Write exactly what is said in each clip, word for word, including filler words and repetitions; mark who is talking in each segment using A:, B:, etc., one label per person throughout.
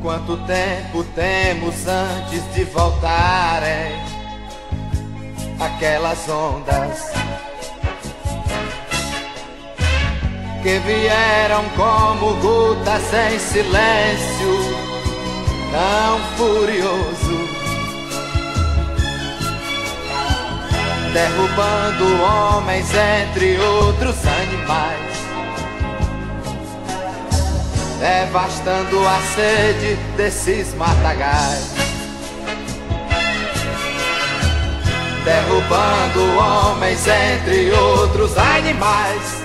A: Quanto tempo temos antes de voltarem aquelas ondas que vieram como gotas em silêncio tão furioso, derrubando homens entre outros animais, devastando a sede desses matagais, derrubando homens entre outros animais,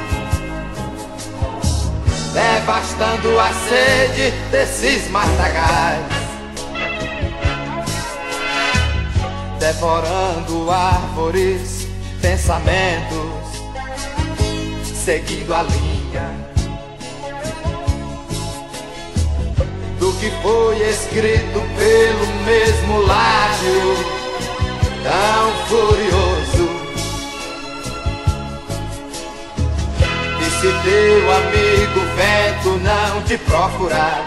A: devastando a sede desses matagais, devorando árvores, pensamentos, seguindo a linha do que foi escrito pelo mesmo lábio tão furioso. E se teu amigo vento não te procurar,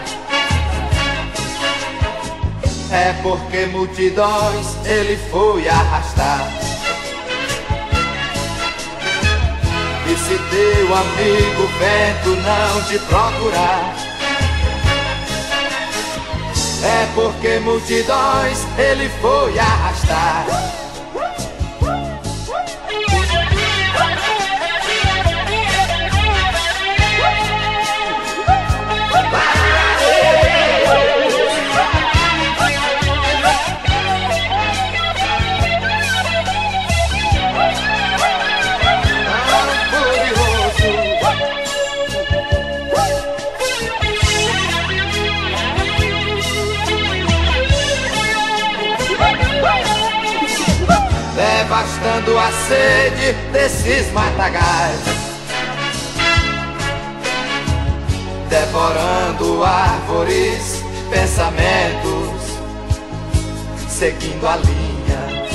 A: é porque multidões ele foi arrastar. E se teu amigo vento não te procurar, é porque multidões ele foi arrastar. Devastando a sede desses matagais, devorando árvores, pensamentos, seguindo a linha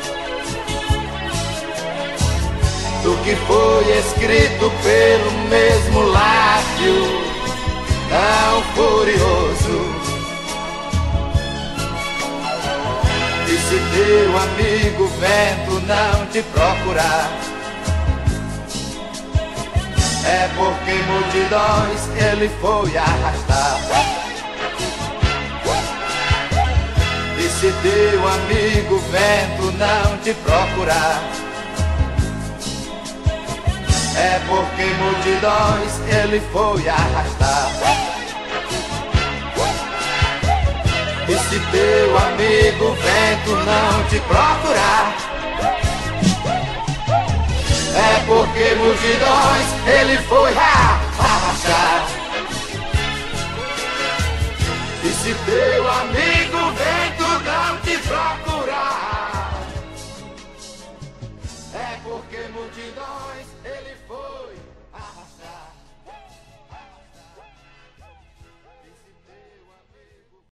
A: do que foi escrito pelo mesmo lábio tão furioso. E se teu amigo vento não te procurar, é porque multidões ele foi arrastar. E se teu amigo vento não te procurar, é porque multidões ele foi arrastar. E se teu amigo vento não te procurar, é porque multidões ele foi arrastar. E se teu amigo